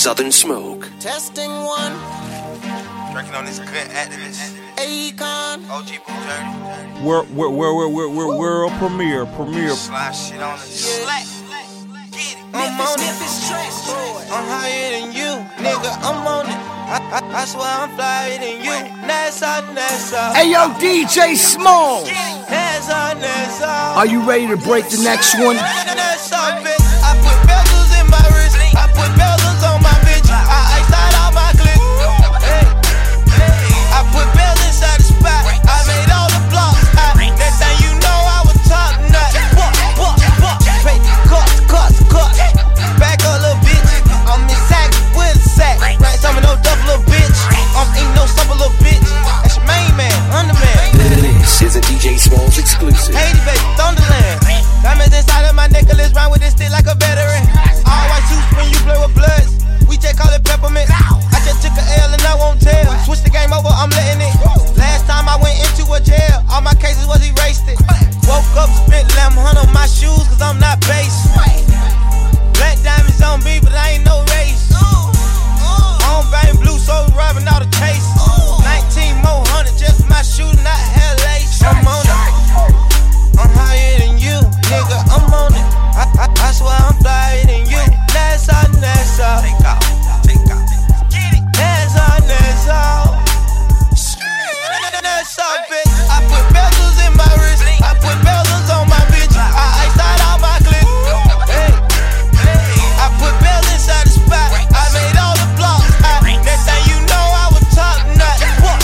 Southern Smoke. Testing one. Drinking on this good activist. Akon. OG Boo World premiere. Slide shit on the slack. Get it. I'm on it. I'm higher than you, nigga. I'm on it. I swear I'm flyer than you. That's all. Hey yo, DJ Small. That's all. Are you ready to break the next one? That's all, bitch. I put bezels in my wrist. I put bezels on my bitch. I iced out all my clips. I put bells inside the spot. I made all the blocks hot. That thing you know I was top nut. Pay cuts. Back up, little bitch. I'm in sack with a sack. Right, some of no double, little bitch. I'm eating no supper, little bitch. That's your main man, underman. This is a DJ Smalls exclusive. Haiti, baby, Thunderland. Diamonds inside of my necklace, round with this stick like a veteran. All white suits when you play with bloods. We just call it peppermint. I just took a L and I won't tell. Switch the game over, I'm letting it. Last time I went into a jail, all my cases was erased it. Woke up, spent 1100 on my shoes, cause I'm not base. Black diamonds on me, but I ain't no race. On bang blue, so robbing all the chase. 19 more hundred, just my shoe, not hair lace. I'm on it. I'm higher than you, nigga, I'm on it. I swear I'm flyer than you. That's all. Take off. Get it. That's all. That's all, bitch. I put bezels in my wrist. I put bezels on my bitch. I iced out all my clips. I put bells inside the spot. I made all the blocks hot. That thing you know I was top nut.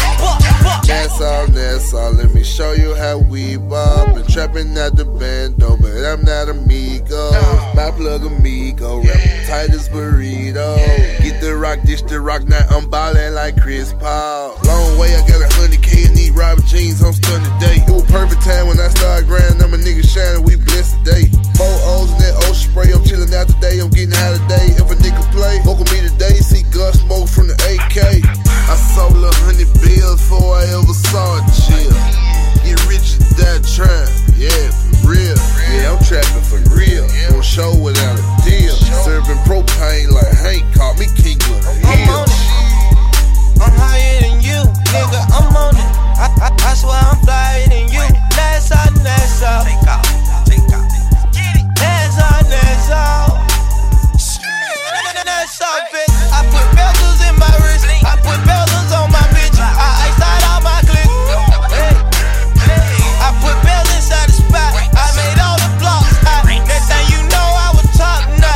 That's all. Let me show you how we bop. Been trapping at the bando, but I'm not amigo. My plug amigo, rapping tight as burrito. Get the rock, dish the rock, now I'm ballin' like Chris Paul. Long way, I got 100K in these Robert jeans, I'm stunned today. It was perfect time when I started grinding, I'm a nigga shining, we blessed today. 4 O's in that ocean spray, I'm chillin' out today, I'm getting high today. If a nigga play, fuck with me today, see gun smoke from the AK. I sold 100 bills before I ever saw a chill. Get rich and die trying, yeah, for real. Yeah, I'm trapping for real, on show without a deal. Serving propane like Hank, called me King of the Hill. I'm on it. I'm higher than you, nigga, I'm on it. I swear I'm flyer than you. That's all. Take off. Get it. That's all. That's all, bitch. I put bezels in my wrist. I put bezels on my bitch. I iced out all my clips. I put bells inside the spot. I made all the blocks hot. That thing you know I was top nut.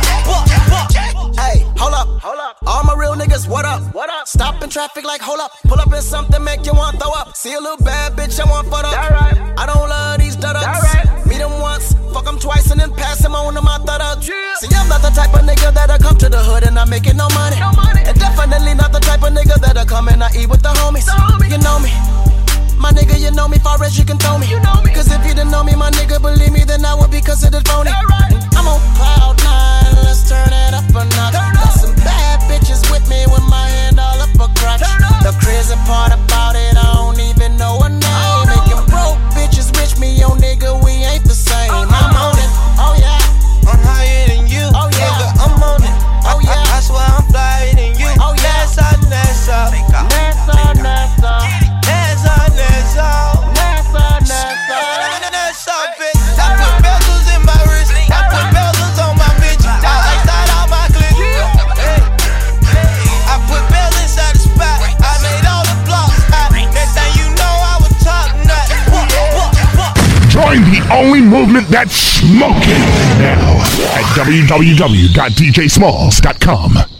Hey, hold up. All my real niggas, what up? Stop in traffic like hold up. Pull up in something make you want throw up. See a little bad bitch, I want fuck up. Right. I don't love these dud-ups. Right. Meet them once, fuck them twice and then pass them on to my thud-ups. Yeah. See, I'm not the type of nigga that'll come to the hood and not making no money. And definitely not the type of nigga that'll come and I eat with the homies. You know me. My nigga, you know me far as you can throw me. Cause if you didn't know me, my nigga, believe me, then I would be considered phony. And I'm on cloud 9, let's turn it up a notch. Got some bad bitches with me with my hand all up a crotch. The crazy part about it, I don't even know her name. Making broke bitches rich, me, yo nigga, we ain't the same. I'm on it, oh yeah. I'm higher than you, nigga, I'm on it. Oh yeah. I swear I'm flyer than you. Oh yeah. That's all. Take off. That's all, bitch. I put bezels in my wrist. I put bezels on my bitch. I iced out all my clips. I put bells inside the spot. I made all the blocks hot. That thing you know I was top nut. Join the only movement that's smoking now at www.djsmalls.com.